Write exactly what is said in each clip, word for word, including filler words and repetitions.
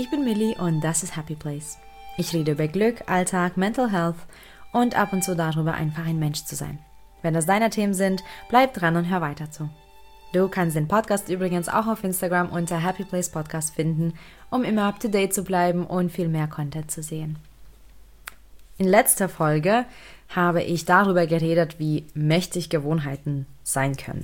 ich bin Millie und das ist Happy Place. Ich rede über Glück, Alltag, Mental Health und ab und zu darüber, einfach ein Mensch zu sein. Wenn das deine Themen sind, bleib dran und hör weiter zu. Du kannst den Podcast übrigens auch auf Instagram unter Happy Place Podcast finden, um immer up to date zu bleiben und viel mehr Content zu sehen. In letzter Folge habe ich darüber geredet, wie mächtig Gewohnheiten sein können.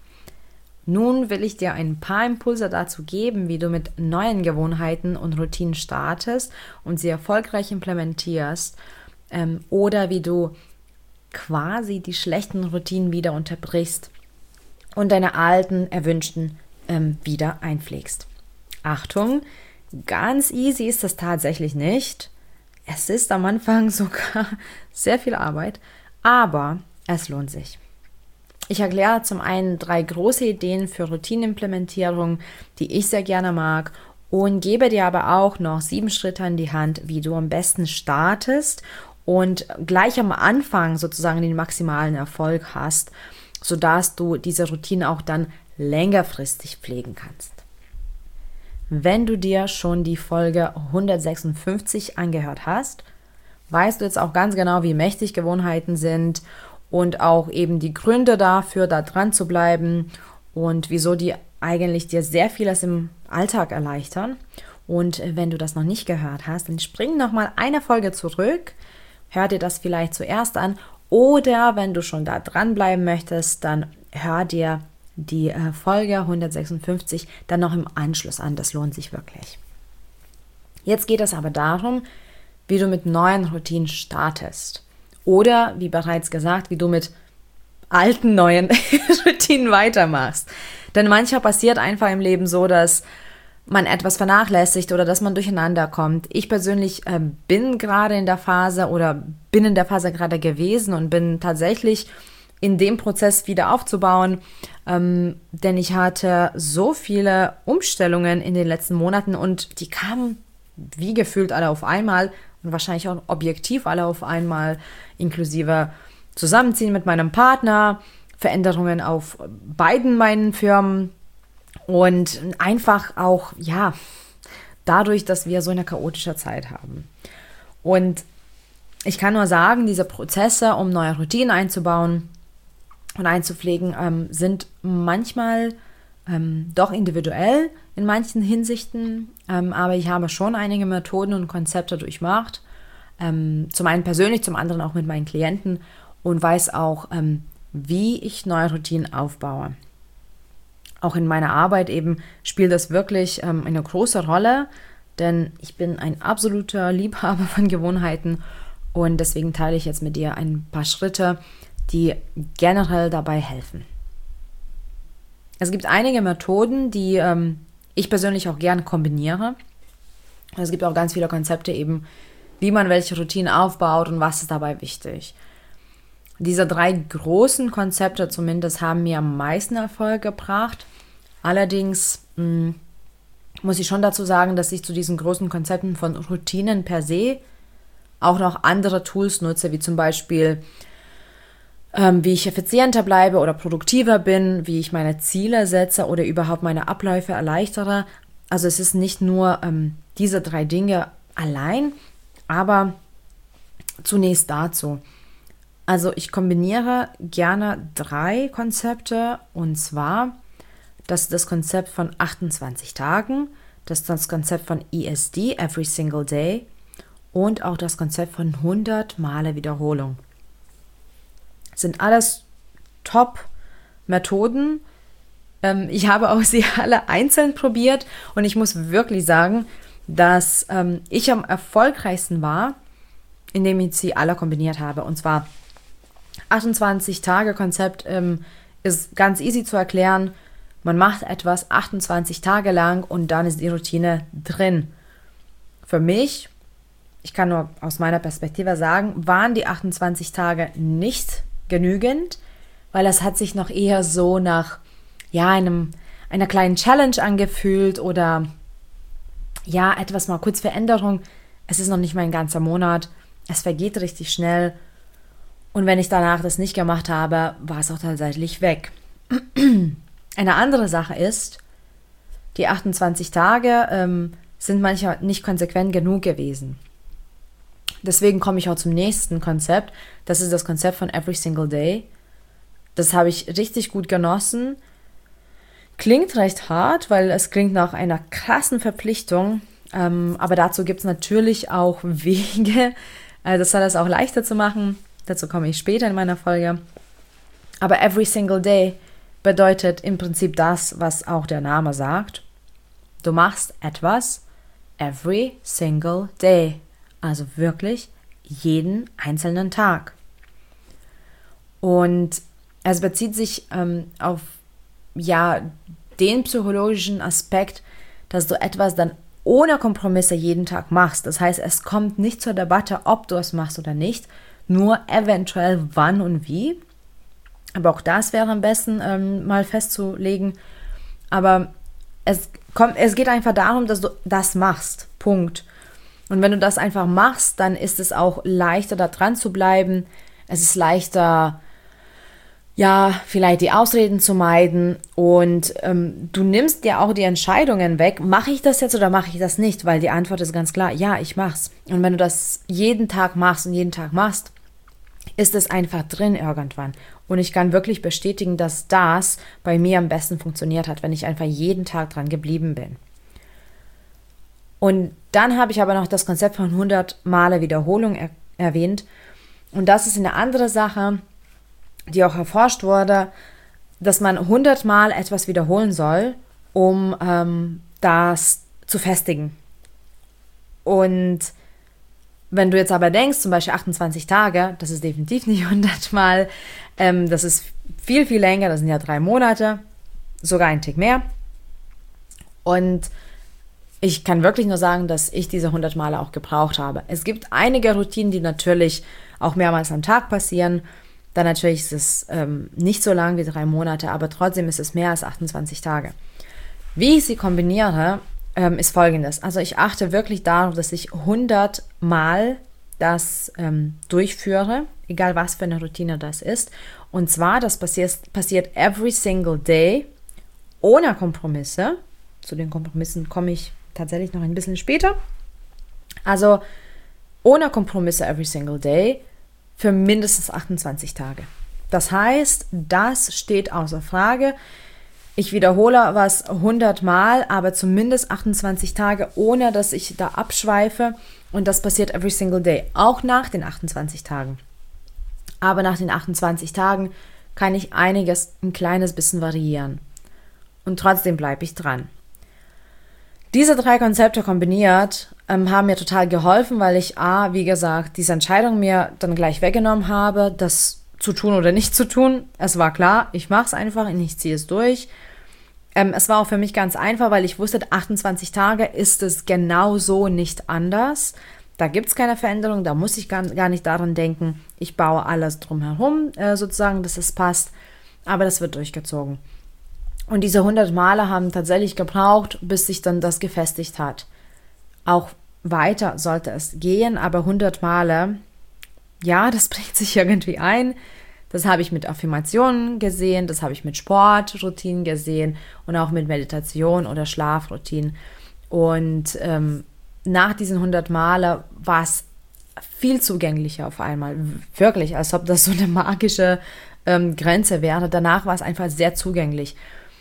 Nun will ich dir ein paar Impulse dazu geben, wie du mit neuen Gewohnheiten und Routinen startest und sie erfolgreich implementierst ähm, oder wie du quasi die schlechten Routinen wieder unterbrichst und deine alten, erwünschten ähm, wieder einpflegst. Achtung, ganz easy ist das tatsächlich nicht. Es ist am Anfang sogar sehr viel Arbeit, aber es lohnt sich. Ich erkläre zum einen drei große Ideen für Routinimplementierung, die ich sehr gerne mag, und gebe dir aber auch noch sieben Schritte an die Hand, wie du am besten startest und gleich am Anfang sozusagen den maximalen Erfolg hast, sodass du diese Routine auch dann längerfristig pflegen kannst. Wenn du dir schon die Folge hundertsechsundfünfzig angehört hast, weißt du jetzt auch ganz genau, wie mächtig Gewohnheiten sind und auch eben die Gründe dafür, da dran zu bleiben und wieso die eigentlich dir sehr vieles im Alltag erleichtern. Und wenn du das noch nicht gehört hast, dann spring nochmal eine Folge zurück, hör dir das vielleicht zuerst an, oder wenn du schon da dranbleiben möchtest, dann hör dir die äh, Folge hundertsechsundfünfzig dann noch im Anschluss an. Das lohnt sich wirklich. Jetzt geht es aber darum, wie du mit neuen Routinen startest. Oder, wie bereits gesagt, wie du mit alten, neuen Routinen weitermachst. Denn manchmal passiert einfach im Leben so, dass man etwas vernachlässigt oder dass man durcheinander kommt. Ich persönlich äh, bin gerade in der Phase oder bin in der Phase gerade gewesen und bin tatsächlich in dem Prozess wieder aufzubauen, ähm, denn ich hatte so viele Umstellungen in den letzten Monaten und die kamen wie gefühlt alle auf einmal und wahrscheinlich auch objektiv alle auf einmal, inklusive Zusammenziehen mit meinem Partner, Veränderungen auf beiden meinen Firmen und einfach auch, ja, dadurch, dass wir so eine chaotische Zeit haben. Und ich kann nur sagen, diese Prozesse, um neue Routinen einzubauen und einzupflegen, ähm, sind manchmal ähm, doch individuell in manchen Hinsichten, ähm, aber ich habe schon einige Methoden und Konzepte durchmacht, ähm, zum einen persönlich, zum anderen auch mit meinen Klienten, und weiß auch, ähm, wie ich neue Routinen aufbaue. Auch in meiner Arbeit eben spielt das wirklich ähm, eine große Rolle, denn ich bin ein absoluter Liebhaber von Gewohnheiten und deswegen teile ich jetzt mit dir ein paar Schritte, die generell dabei helfen. Es gibt einige Methoden, die ähm, ich persönlich auch gerne kombiniere. Es gibt auch ganz viele Konzepte eben, wie man welche Routinen aufbaut und was ist dabei wichtig. Diese drei großen Konzepte zumindest haben mir am meisten Erfolg gebracht. Allerdings mh, muss ich schon dazu sagen, dass ich zu diesen großen Konzepten von Routinen per se auch noch andere Tools nutze, wie zum Beispiel ähm, wie ich effizienter bleibe oder produktiver bin, wie ich meine Ziele setze oder überhaupt meine Abläufe erleichtere. Also es ist nicht nur ähm, diese drei Dinge allein, aber zunächst dazu. Also ich kombiniere gerne drei Konzepte, und zwar das ist das Konzept von achtundzwanzig Tagen, das ist das Konzept von E S D, Every Single Day, und auch das Konzept von hundert Male Wiederholung. Das sind alles Top-Methoden. Ähm, ich habe auch sie alle einzeln probiert und ich muss wirklich sagen, dass ähm, ich am erfolgreichsten war, indem ich sie alle kombiniert habe. Und zwar achtundzwanzig Tage Konzept ähm, ist ganz easy zu erklären. Man macht etwas achtundzwanzig Tage lang und dann ist die Routine drin. Für mich, ich kann nur aus meiner Perspektive sagen, waren die achtundzwanzig Tage nicht genügend, weil das hat sich noch eher so nach ja, einem, einer kleinen Challenge angefühlt oder ja, etwas mal kurz Veränderung. Es ist noch nicht mal ein ganzer Monat. Es vergeht richtig schnell. Und wenn ich danach das nicht gemacht habe, war es auch tatsächlich weg. Eine andere Sache ist, die achtundzwanzig Tage ähm, sind manchmal nicht konsequent genug gewesen. Deswegen komme ich auch zum nächsten Konzept. Das ist das Konzept von Every Single Day. Das habe ich richtig gut genossen. Klingt recht hart, weil es klingt nach einer krassen Verpflichtung. Ähm, aber dazu gibt es natürlich auch Wege. Also das soll es auch leichter zu machen. Dazu komme ich später in meiner Folge. Aber Every Single Day bedeutet im Prinzip das, was auch der Name sagt. Du machst etwas every single day. Also wirklich jeden einzelnen Tag. Und es bezieht sich ähm, auf ja, den psychologischen Aspekt, dass du etwas dann ohne Kompromisse jeden Tag machst. Das heißt, es kommt nicht zur Debatte, ob du es machst oder nicht, nur eventuell wann und wie. Aber auch das wäre am besten ähm, mal festzulegen. Aber es, kommt, es geht einfach darum, dass du das machst. Punkt. Und wenn du das einfach machst, dann ist es auch leichter, da dran zu bleiben. Es ist leichter, ja, vielleicht die Ausreden zu meiden. Und ähm, du nimmst dir auch die Entscheidungen weg. Mache ich das jetzt oder mache ich das nicht? Weil die Antwort ist ganz klar, ja, ich mach's. Und wenn du das jeden Tag machst und jeden Tag machst, ist es einfach drin irgendwann. Und ich kann wirklich bestätigen, dass das bei mir am besten funktioniert hat, wenn ich einfach jeden Tag dran geblieben bin. Und dann habe ich aber noch das Konzept von hundert Male Wiederholung er- erwähnt. Und das ist eine andere Sache, die auch erforscht wurde, dass man hundert Mal etwas wiederholen soll, um ähm, das zu festigen. Und wenn du jetzt aber denkst, zum Beispiel achtundzwanzig Tage, das ist definitiv nicht hundert Mal, ähm, das ist viel, viel länger, das sind ja drei Monate, sogar ein Tick mehr. Und ich kann wirklich nur sagen, dass ich diese hundert Male auch gebraucht habe. Es gibt einige Routinen, die natürlich auch mehrmals am Tag passieren. Dann natürlich ist es ähm, nicht so lang wie drei Monate, aber trotzdem ist es mehr als achtundzwanzig Tage. Wie ich sie kombiniere, ähm, ist folgendes. Also ich achte wirklich darauf, dass ich hundert Mal das ähm, durchführe, egal was für eine Routine das ist. Und zwar, das passiert, passiert every single day, ohne Kompromisse. Zu den Kompromissen komme ich tatsächlich noch ein bisschen später. Also ohne Kompromisse every single day für mindestens achtundzwanzig Tage. Das heißt, das steht außer Frage. Ich wiederhole was hundert Mal, aber zumindest achtundzwanzig Tage, ohne dass ich da abschweife. Und das passiert every single day, auch nach den achtundzwanzig Tagen. Aber nach den achtundzwanzig Tagen kann ich einiges, ein kleines bisschen variieren. Und trotzdem bleibe ich dran. Diese drei Konzepte kombiniert ähm, haben mir total geholfen, weil ich A, wie gesagt, diese Entscheidung mir dann gleich weggenommen habe, das zu tun oder nicht zu tun. Es war klar, ich mache es einfach und ich ziehe es durch. Ähm, es war auch für mich ganz einfach, weil ich wusste, achtundzwanzig Tage ist es genau so nicht anders. Da gibt es keine Veränderung, da muss ich gar, gar nicht daran denken. Ich baue alles drumherum, äh, sozusagen, dass es passt. Aber das wird durchgezogen. Und diese hundert Male haben tatsächlich gebraucht, bis sich dann das gefestigt hat. Auch weiter sollte es gehen, aber hundert Male, ja, das bringt sich irgendwie ein. Das habe ich mit Affirmationen gesehen, das habe ich mit Sportroutinen gesehen und auch mit Meditation oder Schlafroutinen. Und ähm, nach diesen hundert Male war es viel zugänglicher auf einmal. Wirklich, als ob das so eine magische ähm, Grenze wäre. Danach war es einfach sehr zugänglich.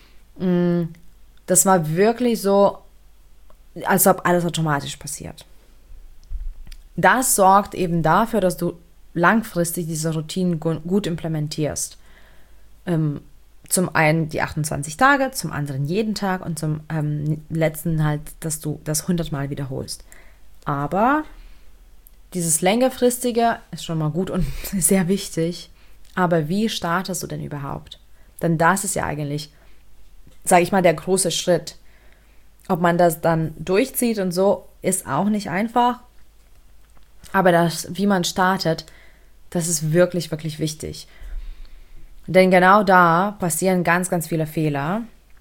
Das war wirklich so, als ob alles automatisch passiert. Das sorgt eben dafür, dass du langfristig diese Routinen gut implementierst. Ähm, zum einen die achtundzwanzig Tage, zum anderen jeden Tag und zum ähm, letzten halt, dass du das hundert Mal wiederholst. Aber dieses längerfristige ist schon mal gut und sehr wichtig. Aber wie startest du denn überhaupt? Denn das ist ja eigentlich, sage ich mal, der große Schritt. Ob man das dann durchzieht und so, ist auch nicht einfach. Aber das, wie man startet, das ist wirklich, wirklich wichtig. Denn genau da passieren ganz, ganz viele Fehler.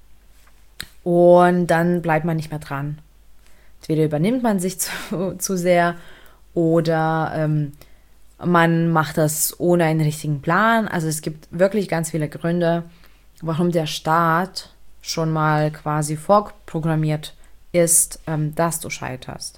Und dann bleibt man nicht mehr dran. Entweder übernimmt man sich zu, zu sehr oder ähm, man macht das ohne einen richtigen Plan. Also es gibt wirklich ganz viele Gründe, warum der Start schon mal quasi vorprogrammiert ist, ähm, dass du scheiterst.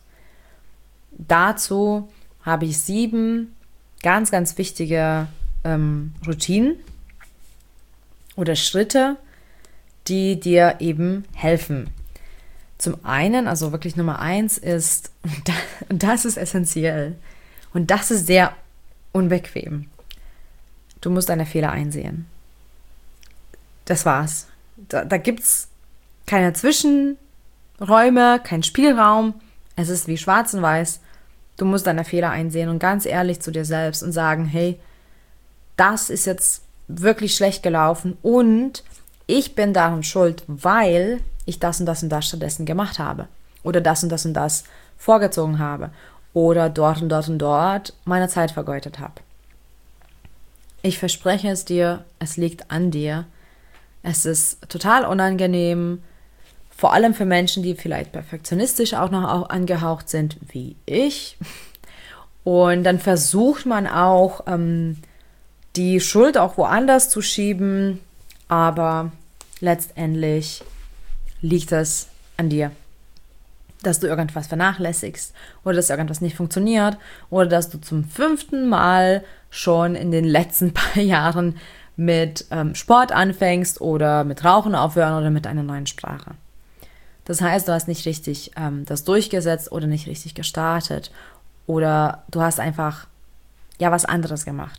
Dazu habe ich sieben ganz, ganz wichtige ähm, Routinen oder Schritte, die dir eben helfen. Zum einen, also wirklich Nummer eins ist, und das ist essentiell und das ist sehr unbequem. Du musst deine Fehler einsehen. Das war's. Da, da gibt es keine Zwischenräume, keinen Spielraum. Es ist wie schwarz und weiß. Du musst deine Fehler einsehen und ganz ehrlich zu dir selbst und sagen, hey, das ist jetzt wirklich schlecht gelaufen und ich bin daran schuld, weil ich das und das und das stattdessen gemacht habe oder das und das und das vorgezogen habe oder dort und dort und dort meine Zeit vergeudet habe. Ich verspreche es dir, es liegt an dir. Es ist total unangenehm, vor allem für Menschen, die vielleicht perfektionistisch auch noch angehaucht sind, wie ich. Und dann versucht man auch, ähm, die Schuld auch woanders zu schieben, aber letztendlich liegt es an dir, dass du irgendwas vernachlässigst oder dass irgendwas nicht funktioniert oder dass du zum fünften Mal schon in den letzten paar Jahren mit ähm, Sport anfängst oder mit Rauchen aufhören oder mit einer neuen Sprache. Das heißt, du hast nicht richtig ähm, das durchgesetzt oder nicht richtig gestartet oder du hast einfach ja was anderes gemacht.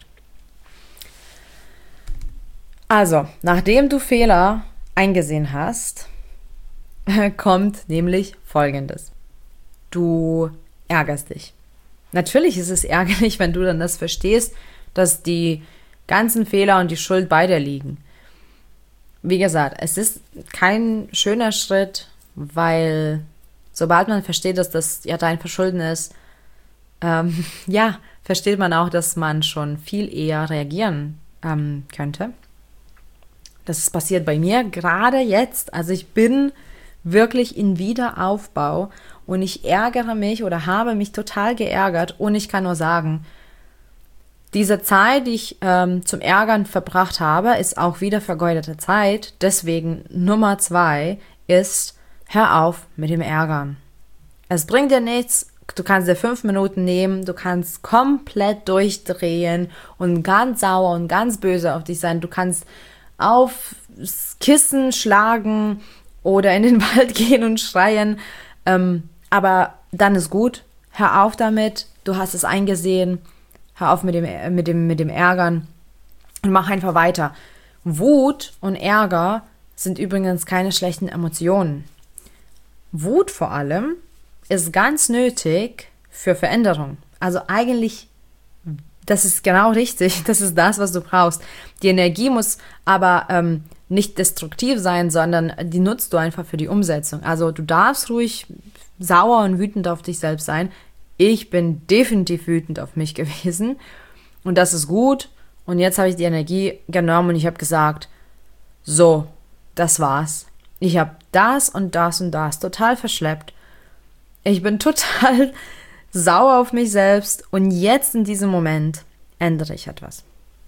Also, nachdem du Fehler eingesehen hast, kommt nämlich Folgendes. Du ärgerst dich. Natürlich ist es ärgerlich, wenn du dann das verstehst, dass die ganzen Fehler und die Schuld bei dir liegen. Wie gesagt, es ist kein schöner Schritt, weil sobald man versteht, dass das ja dein Verschulden ist, ähm, ja, versteht man auch, dass man schon viel eher reagieren ähm, könnte. Das ist passiert bei mir gerade jetzt. Also ich bin wirklich in Wiederaufbau und ich ärgere mich oder habe mich total geärgert und ich kann nur sagen, diese Zeit, die ich ähm, zum Ärgern verbracht habe, ist auch wieder vergeudete Zeit. Deswegen Nummer zwei ist, hör auf mit dem Ärgern. Es bringt dir nichts. Du kannst dir fünf Minuten nehmen, du kannst komplett durchdrehen und ganz sauer und ganz böse auf dich sein. Du kannst aufs Kissen schlagen oder in den Wald gehen und schreien. Ähm, aber dann ist gut. Hör auf damit. Du hast es eingesehen. Hör auf mit dem, mit dem, mit dem Ärgern und mach einfach weiter. Wut und Ärger sind übrigens keine schlechten Emotionen. Wut vor allem ist ganz nötig für Veränderung. Also eigentlich, das ist genau richtig. Das ist das, was du brauchst. Die Energie muss aber ähm, nicht destruktiv sein, sondern die nutzt du einfach für die Umsetzung. Also du darfst ruhig sauer und wütend auf dich selbst sein. Ich bin definitiv wütend auf mich gewesen und das ist gut. Und jetzt habe ich die Energie genommen und ich habe gesagt, so, das war's. Ich habe das und das und das total verschleppt. Ich bin total sauer auf mich selbst und jetzt in diesem Moment ändere ich etwas.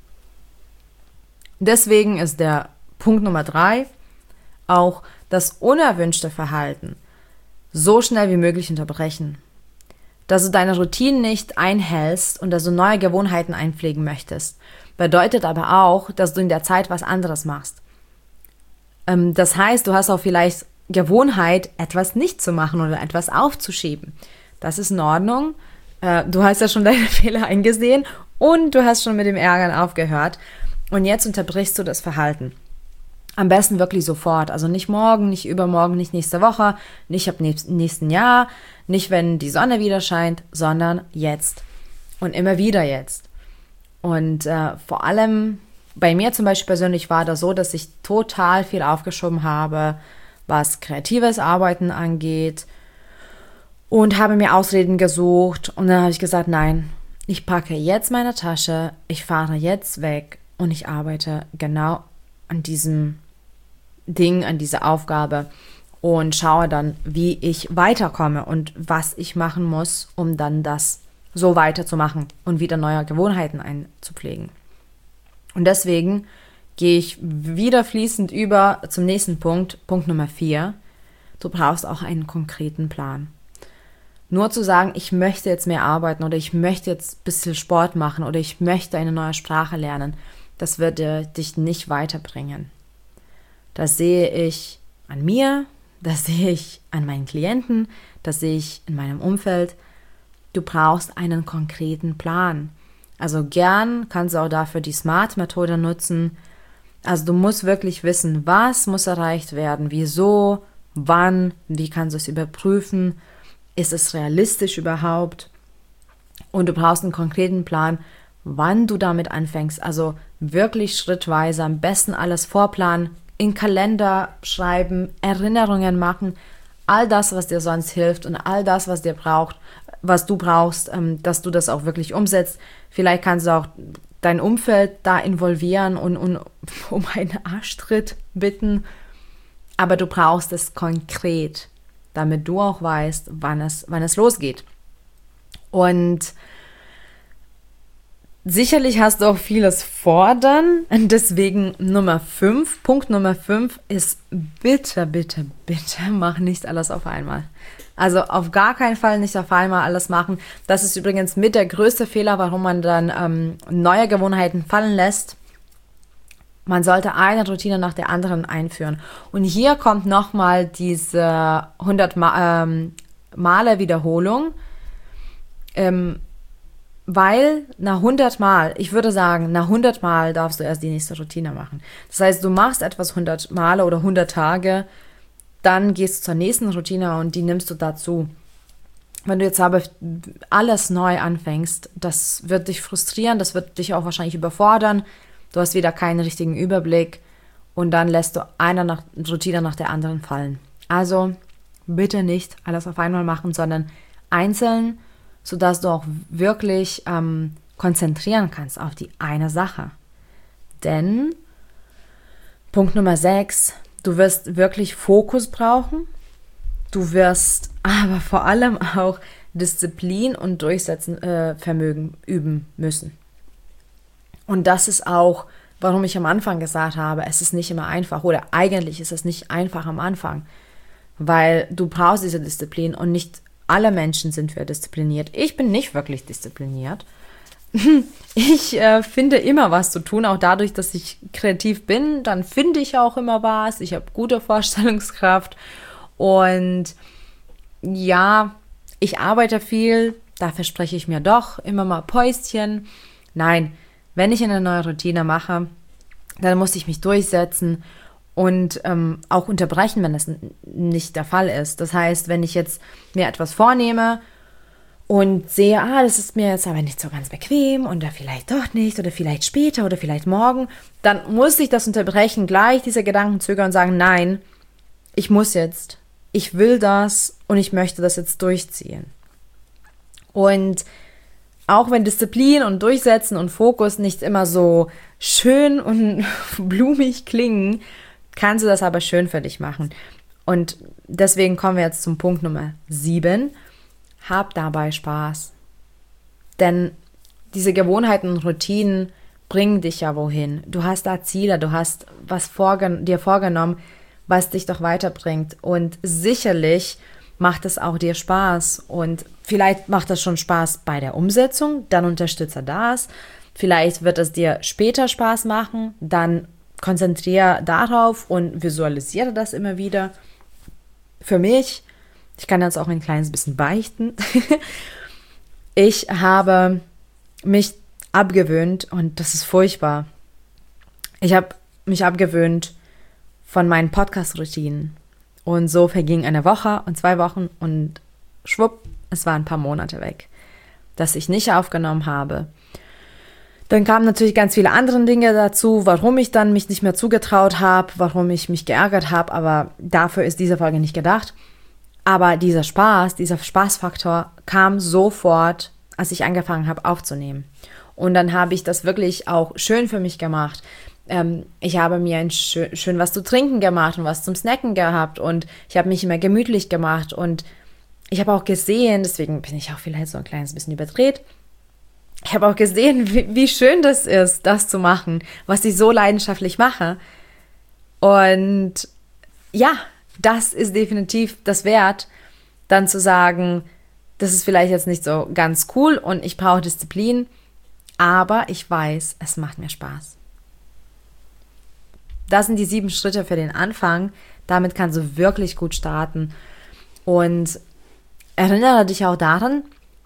Deswegen ist der Punkt Nummer drei auch das unerwünschte Verhalten so schnell wie möglich unterbrechen. Dass du deine Routinen nicht einhältst und dass du neue Gewohnheiten einpflegen möchtest, bedeutet aber auch, dass du in der Zeit was anderes machst. Ähm, das heißt, du hast auch vielleicht Gewohnheit, etwas nicht zu machen oder etwas aufzuschieben. Das ist in Ordnung. Äh, du hast ja schon deine Fehler eingesehen und du hast schon mit dem Ärgern aufgehört. Und jetzt unterbrichst du das Verhalten. Am besten wirklich sofort. Also nicht morgen, nicht übermorgen, nicht nächste Woche, nicht ab nächsten Jahr, nicht wenn die Sonne wieder scheint, sondern jetzt. Und immer wieder jetzt. Und äh, vor allem bei mir zum Beispiel persönlich war das so, dass ich total viel aufgeschoben habe, was kreatives Arbeiten angeht und habe mir Ausreden gesucht. Und dann habe ich gesagt, nein, ich packe jetzt meine Tasche, ich fahre jetzt weg und ich arbeite genau an diesem Ding, an dieser Aufgabe und schaue dann, wie ich weiterkomme und was ich machen muss, um dann das so weiterzumachen und wieder neue Gewohnheiten einzupflegen. Und deswegen gehe ich wieder fließend über zum nächsten Punkt, Punkt Nummer vier. du brauchst auch einen konkreten Plan. Nur zu sagen, ich möchte jetzt mehr arbeiten oder ich möchte jetzt ein bisschen Sport machen oder ich möchte eine neue Sprache lernen, das wird dir, dich nicht weiterbringen. Das sehe ich an mir, das sehe ich an meinen Klienten, das sehe ich in meinem Umfeld. Du brauchst einen konkreten Plan. Also gern kannst du auch dafür die SMART-Methode nutzen. Also du musst wirklich wissen, was muss erreicht werden, wieso, wann, wie kannst du es überprüfen, ist es realistisch überhaupt? Und du brauchst einen konkreten Plan, wann du damit anfängst. Also wirklich schrittweise, am besten alles vorplanen, in Kalender schreiben, Erinnerungen machen, all das, was dir sonst hilft und all das, was dir braucht, was du brauchst, ähm, dass du das auch wirklich umsetzt. Vielleicht kannst du auch dein Umfeld da involvieren und, und um einen Arschtritt bitten, aber du brauchst es konkret, damit du auch weißt, wann es, wann es losgeht. Und sicherlich hast du auch vieles vor dann, und deswegen Nummer fünf, Punkt Nummer fünf ist bitte, bitte, bitte mach nicht alles auf einmal. Also auf gar keinen Fall nicht auf einmal alles machen. Das ist übrigens mit der größte Fehler, warum man dann ähm, neue Gewohnheiten fallen lässt. Man sollte eine Routine nach der anderen einführen. Und hier kommt nochmal diese hundert Ma- ähm, Male Wiederholung, ähm, weil nach hundert Mal, ich würde sagen, nach hundert Mal darfst du erst die nächste Routine machen. Das heißt, du machst etwas hundert Male oder hundert Tage, dann gehst du zur nächsten Routine und die nimmst du dazu. Wenn du jetzt aber alles neu anfängst, das wird dich frustrieren, das wird dich auch wahrscheinlich überfordern. Du hast wieder keinen richtigen Überblick und dann lässt du eine nach, Routine nach der anderen fallen. Also bitte nicht alles auf einmal machen, sondern einzeln, sodass du auch wirklich ähm, konzentrieren kannst auf die eine Sache. Denn Punkt Nummer sechs, du wirst wirklich Fokus brauchen, du wirst aber vor allem auch Disziplin und Durchsetzungsvermögen äh, üben müssen. Und das ist auch, warum ich am Anfang gesagt habe, es ist nicht immer einfach oder eigentlich ist es nicht einfach am Anfang, weil du brauchst diese Disziplin und nicht alle Menschen sind wir diszipliniert. Ich bin nicht wirklich diszipliniert. Ich äh, finde immer was zu tun, auch dadurch, dass ich kreativ bin, dann finde ich auch immer was. Ich habe gute Vorstellungskraft und ja, ich arbeite viel, da verspreche ich mir doch immer mal Päuschen. Nein, wenn ich eine neue Routine mache, dann muss ich mich durchsetzen und ähm, auch unterbrechen, wenn das n- nicht der Fall ist. Das heißt, wenn ich jetzt mir etwas vornehme und sehe, ah, das ist mir jetzt aber nicht so ganz bequem oder vielleicht doch nicht oder vielleicht später oder vielleicht morgen, dann muss ich das unterbrechen, gleich diese Gedankenzüge und sagen, nein, ich muss jetzt, ich will das und ich möchte das jetzt durchziehen. Und auch wenn Disziplin und Durchsetzen und Fokus nicht immer so schön und blumig klingen, kannst du das aber schön für dich machen. Und deswegen kommen wir jetzt zum Punkt Nummer sieben. Hab dabei Spaß. Denn diese Gewohnheiten und Routinen bringen dich ja wohin. Du hast da Ziele, du hast was vorgen- dir vorgenommen, was dich doch weiterbringt. Und sicherlich macht es auch dir Spaß. Und vielleicht macht es schon Spaß bei der Umsetzung, dann unterstütze das. Vielleicht wird es dir später Spaß machen, dann konzentriere darauf und visualisiere das immer wieder. Für mich, ich kann jetzt auch ein kleines bisschen beichten, ich habe mich abgewöhnt, und das ist furchtbar, ich habe mich abgewöhnt von meinen Podcast-Routinen. Und so verging eine Woche und zwei Wochen und schwupp, es waren ein paar Monate weg, dass ich nicht aufgenommen habe. Dann kamen natürlich ganz viele andere Dinge dazu, warum ich dann mich nicht mehr zugetraut habe, warum ich mich geärgert habe, aber dafür ist diese Folge nicht gedacht. Aber dieser Spaß, dieser Spaßfaktor kam sofort, als ich angefangen habe aufzunehmen. Und dann habe ich das wirklich auch schön für mich gemacht. Ähm, ich habe mir ein schön, schön was zu trinken gemacht und was zum Snacken gehabt und ich habe mich immer gemütlich gemacht und ich habe auch gesehen, deswegen bin ich auch vielleicht so ein kleines bisschen überdreht, ich habe auch gesehen, wie, wie schön das ist, das zu machen, was ich so leidenschaftlich mache. Und ja, das ist definitiv das wert, dann zu sagen, das ist vielleicht jetzt nicht so ganz cool und ich brauche Disziplin, aber ich weiß, es macht mir Spaß. Das sind die sieben Schritte für den Anfang. Damit kannst du wirklich gut starten. Und erinnere dich auch daran,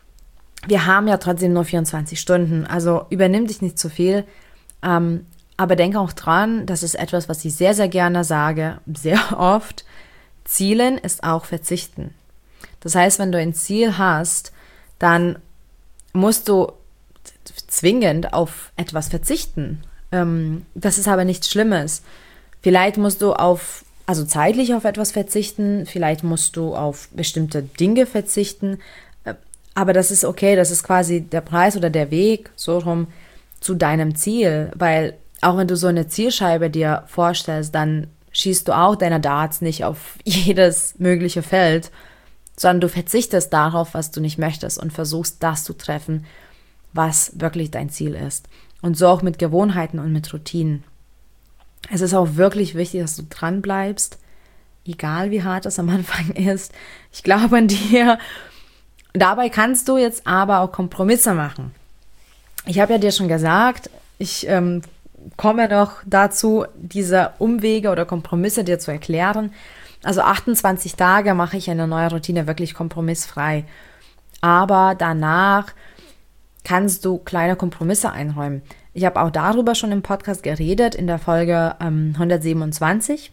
wir haben ja trotzdem nur vierundzwanzig Stunden, also übernimm dich nicht zu viel. Ähm, aber denke auch dran, das ist etwas, was ich sehr, sehr gerne sage, sehr oft. Zielen ist auch Verzichten. Das heißt, wenn du ein Ziel hast, dann musst du zwingend auf etwas verzichten. Ähm, das ist aber nichts Schlimmes. Vielleicht musst du auf, also zeitlich auf etwas verzichten, vielleicht musst du auf bestimmte Dinge verzichten, aber das ist okay, das ist quasi der Preis oder der Weg so rum zu deinem Ziel, weil auch wenn du so eine Zielscheibe dir vorstellst, dann schießt du auch deine Darts nicht auf jedes mögliche Feld, sondern du verzichtest darauf, was du nicht möchtest und versuchst, das zu treffen, was wirklich dein Ziel ist. Und so auch mit Gewohnheiten und mit Routinen. Es ist auch wirklich wichtig, dass du dran bleibst, egal wie hart es am Anfang ist. Ich glaube an dir. Dabei kannst du jetzt aber auch Kompromisse machen. Ich habe ja dir schon gesagt, ich ähm, komme noch dazu, diese Umwege oder Kompromisse dir zu erklären. Also achtundzwanzig Tage mache ich eine neue Routine wirklich kompromissfrei. Aber danach kannst du kleine Kompromisse einräumen. Ich habe auch darüber schon im Podcast geredet, in der Folge ähm, hundertsiebenundzwanzig,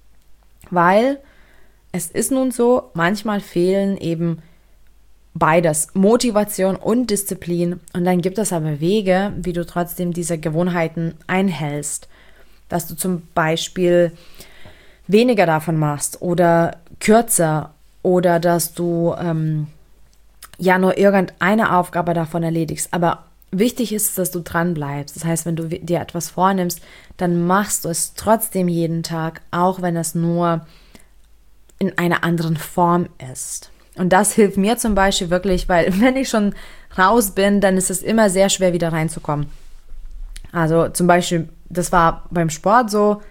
weil es ist nun so, manchmal fehlen eben beides, Motivation und Disziplin. Und dann gibt es aber Wege, wie du trotzdem diese Gewohnheiten einhältst. Dass du zum Beispiel weniger davon machst oder kürzer oder dass du ähm, ja nur irgendeine Aufgabe davon erledigst. Aber wichtig ist, dass du dran bleibst. Das heißt, wenn du dir etwas vornimmst, dann machst du es trotzdem jeden Tag, auch wenn es nur in einer anderen Form ist. Und das hilft mir zum Beispiel wirklich, weil wenn ich schon raus bin, dann ist es immer sehr schwer, wieder reinzukommen. Also zum Beispiel, das war beim Sport so,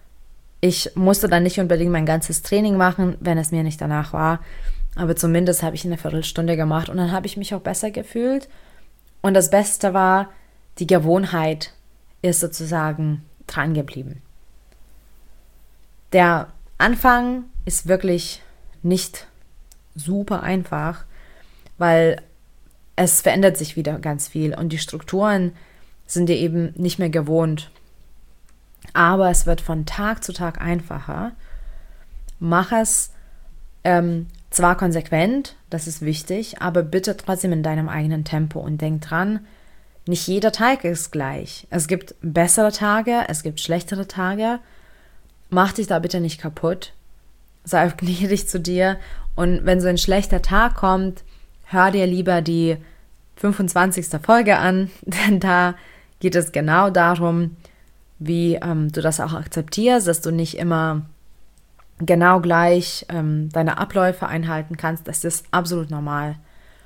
ich musste dann nicht unbedingt mein ganzes Training machen, wenn es mir nicht danach war. Aber zumindest habe ich eine Viertelstunde gemacht und dann habe ich mich auch besser gefühlt. Und das Beste war, die Gewohnheit ist sozusagen dran geblieben. Der Anfang ist wirklich nicht super einfach, weil es verändert sich wieder ganz viel und die Strukturen sind dir eben nicht mehr gewohnt. Aber es wird von Tag zu Tag einfacher. Mach es ähm, zwar konsequent, das ist wichtig, aber bitte trotzdem in deinem eigenen Tempo und denk dran, nicht jeder Tag ist gleich. Es gibt bessere Tage, es gibt schlechtere Tage. Mach dich da bitte nicht kaputt. Sei gnädig zu dir. Und wenn so ein schlechter Tag kommt, hör dir lieber die fünfundzwanzigste Folge an, denn da geht es genau darum, wie ähm, du das auch akzeptierst, dass du nicht immer genau gleich ähm, deine Abläufe einhalten kannst. Das ist absolut normal.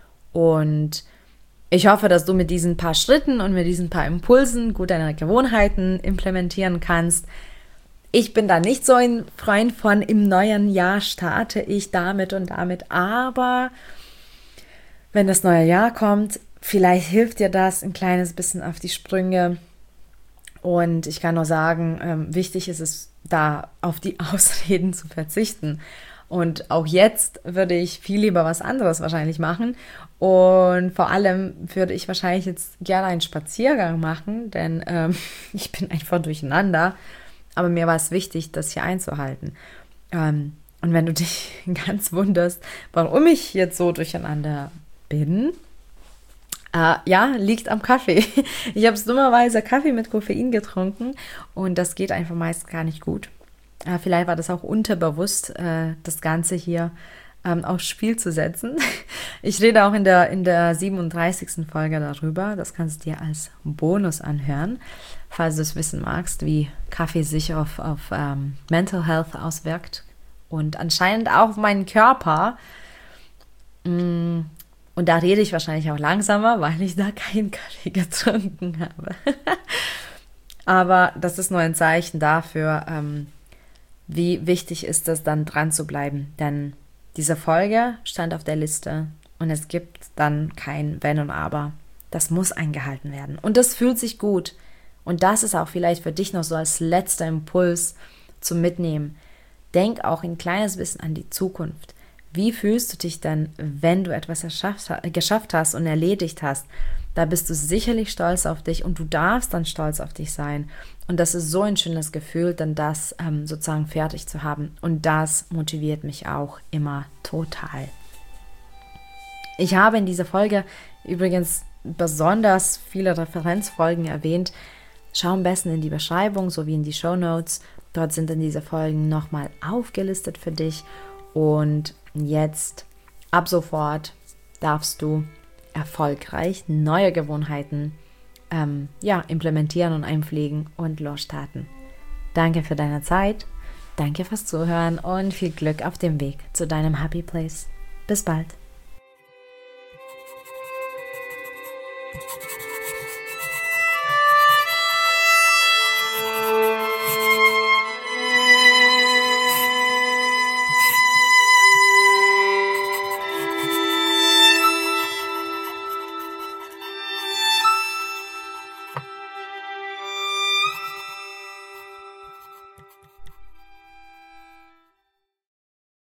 Und ich hoffe, dass du mit diesen paar Schritten und mit diesen paar Impulsen gut deine Gewohnheiten implementieren kannst. Ich bin da nicht so ein Freund von, im neuen Jahr starte ich damit und damit, aber wenn das neue Jahr kommt, vielleicht hilft dir das ein kleines bisschen auf die Sprünge. Und ich kann nur sagen, ähm, wichtig ist es, da auf die Ausreden zu verzichten. Und auch jetzt würde ich viel lieber was anderes wahrscheinlich machen. Und vor allem würde ich wahrscheinlich jetzt gerne einen Spaziergang machen, denn ähm, ich bin einfach durcheinander. Aber mir war es wichtig, das hier einzuhalten. Ähm, und wenn du dich ganz wunderst, warum ich jetzt so durcheinander bin, äh, ja, liegt am Kaffee. Ich habe dummerweise Kaffee mit Koffein getrunken und das geht einfach meist gar nicht gut. Äh, vielleicht war das auch unterbewusst, äh, das Ganze hier ähm, aufs Spiel zu setzen. Ich rede auch in der, in der siebenunddreißigsten Folge darüber. Das kannst du dir als Bonus anhören, falls du es wissen magst, wie Kaffee sich auf, auf ähm, Mental Health auswirkt und anscheinend auch auf meinen Körper. Mm, und da rede ich wahrscheinlich auch langsamer, weil ich da keinen Kaffee getrunken habe. Aber das ist nur ein Zeichen dafür, ähm, wie wichtig ist es dann dran zu bleiben, denn diese Folge stand auf der Liste und es gibt dann kein Wenn und Aber. Das muss eingehalten werden und das fühlt sich gut und das ist auch vielleicht für dich noch so als letzter Impuls zum Mitnehmen. Denk auch ein kleines bisschen an die Zukunft. Wie fühlst du dich denn, wenn du etwas erschafft, geschafft hast und erledigt hast? Da bist du sicherlich stolz auf dich und du darfst dann stolz auf dich sein. Und das ist so ein schönes Gefühl, dann das ähm, sozusagen fertig zu haben. Und das motiviert mich auch immer total. Ich habe in dieser Folge übrigens besonders viele Referenzfolgen erwähnt. Schau am besten in die Beschreibung sowie in die Shownotes. Dort sind dann diese Folgen nochmal aufgelistet für dich. Und jetzt, ab sofort, darfst du erfolgreich neue Gewohnheiten ähm, ja, implementieren und einpflegen und losstarten. Danke für deine Zeit, danke fürs Zuhören und viel Glück auf dem Weg zu deinem Happy Place. Bis bald.